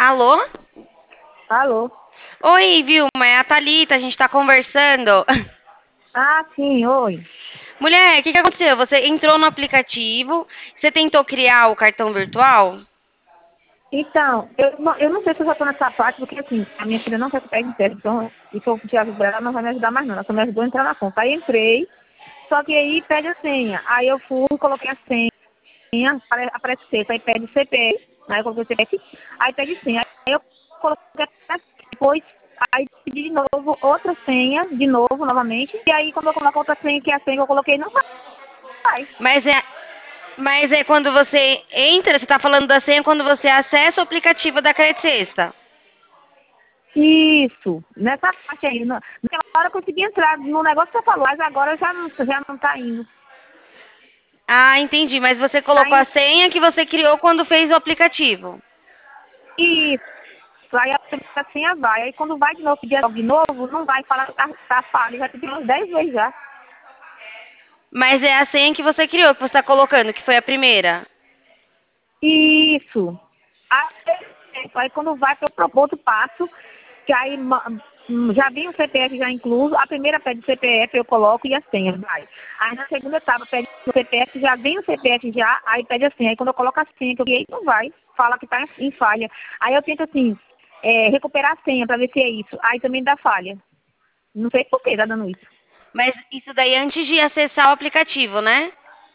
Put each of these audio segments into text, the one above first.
Alô? Alô? Oi, Vilma, é a Thalita, a gente tá conversando. Ah, sim, oi. Mulher, o que aconteceu? Você entrou no aplicativo, você tentou criar o cartão virtual? Então, eu não sei se eu já estou nessa parte, porque assim, a minha filha não quer que eu pegue empréstimo, então, e que eu tinha aviso ela não vai me ajudar mais não, ela só me ajudou a entrar na conta. Aí entrei, só que aí pede a senha. Aí eu fui, coloquei a senha, aparece texto, aí pede CPF, aí eu coloquei o CPF, aí pede senha. Aí eu coloquei a depois, aí pedi de novo outra senha, de novo, novamente, e aí quando eu coloco outra senha, que é a senha que eu coloquei, não vai. Mas é, mas é quando você entra, você tá falando da senha quando você acessa o aplicativo da Credit Sexta. Isso, nessa parte aí. Naquela hora eu consegui entrar no negócio que você falou, mas agora já não tá indo. Ah, entendi, mas você Tá colocou a indo. senha que você criou quando fez o aplicativo. Isso. Aí a senha vai. Aí quando vai de novo, pedir de novo, não vai falar que tá falho. Já pedi umas 10 vezes já. Mas é a senha que você criou, que você tá colocando, que foi a primeira. Isso. Aí quando vai para o outro passo, que aí já vem o CPF já incluso, a primeira pede o CPF, eu coloco e a senha, vai. Aí na segunda etapa pede o CPF, já vem o CPF já, aí pede a senha. Aí quando eu coloco a senha, que eu criei, não vai, fala que está em falha. Aí eu tento assim, recuperar a senha para ver se é isso. Aí também dá falha. Não sei por que tá dando isso. Mas isso daí é antes de acessar o aplicativo, né?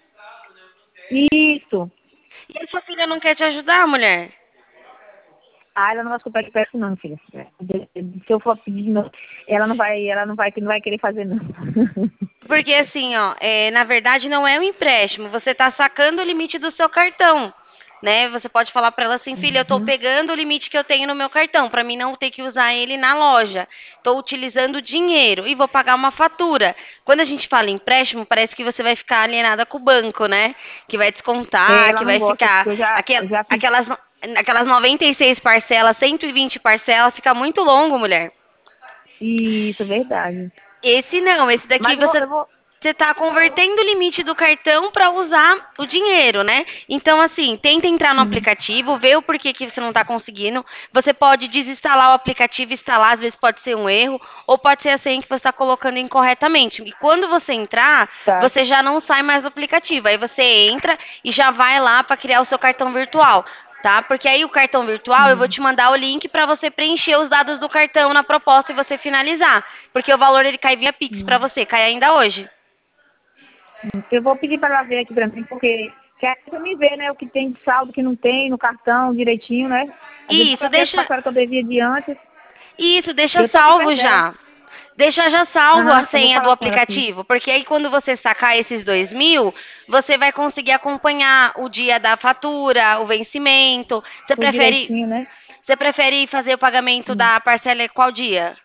Isso. E a sua filha não quer te ajudar, mulher? Ah, ela não vai escutar de perto não, filha. Se eu for pedir de novo, ela não vai querer fazer não. Porque assim, ó, na verdade não é um empréstimo, você está sacando o limite do seu cartão, né? Você pode falar para ela assim, filha, eu estou Uhum. pegando o limite que eu tenho no meu cartão, para mim não ter que usar ele na loja. Estou utilizando dinheiro e vou pagar uma fatura. Quando a gente fala empréstimo, parece que você vai ficar alienada com o banco, né? Que vai descontar, Ela que não vai gosta, porque ficar eu já fiz. aquelas 96 parcelas, 120 parcelas, fica muito longo, mulher. Isso, é verdade. Esse não, esse daqui Mas eu vou, você eu vou. está convertendo o limite do cartão para usar o dinheiro, né? Então, assim, tenta entrar no Hum, aplicativo, ver o porquê que você não está conseguindo. Você pode desinstalar o aplicativo e instalar, às vezes pode ser um erro, ou pode ser a senha que você está colocando incorretamente. E quando você entrar, tá. você já não sai mais do aplicativo. Aí você entra e já vai lá para criar o seu cartão virtual. Tá? Porque aí o cartão virtual eu vou Hum, te mandar o link para você preencher os dados do cartão na proposta e você finalizar. Porque o valor ele cai via Pix para hum, você, cai ainda hoje. Eu vou pedir para ela ver aqui para mim, porque quer pra me ver, né, o que tem de saldo, o que não tem no cartão direitinho, né? Às vezes Isso, para ver as deixa, parcelas que eu devia de antes. isso, deixa Eu tô aqui perto salvo dela. já. Deixa já salvo a Aham, eu vou senha do falar com ela aqui. aplicativo, porque aí quando você sacar esses 2.000, você vai conseguir acompanhar o dia da fatura, o vencimento. Tudo direitinho, né? Você prefere fazer o pagamento Hum. da parcela qual dia?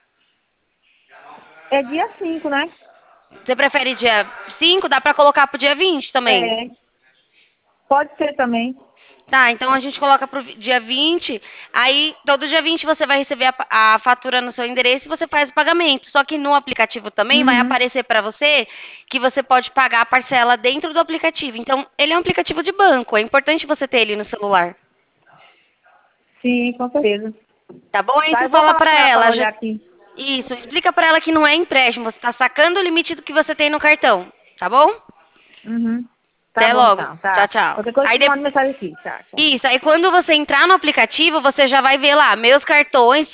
É dia 5, né? Você prefere dia 5? Dá pra colocar pro dia 20 também. É, pode ser também. Tá, então a gente coloca pro dia 20. Aí todo dia 20 você vai receber a fatura no seu endereço e você faz o pagamento. Só que no aplicativo também vai Uhum. aparecer para você que você pode pagar a parcela dentro do aplicativo. Então, ele é um aplicativo de banco, é importante você ter ele no celular. Sim, com certeza. Tá bom? Aí Tá, você eu vou fala falar pra com ela para ela, ela olhar aqui. isso, explica pra ela que não é empréstimo, você tá sacando o limite do que você tem no cartão, tá bom? Uhum. Tá Até bom logo. então, Tchau, tá. tchau. Qualquer coisa Aí tu de... manda mensagem aqui. Tchau, tchau. Isso, aí quando você entrar no aplicativo, você já vai ver lá meus cartões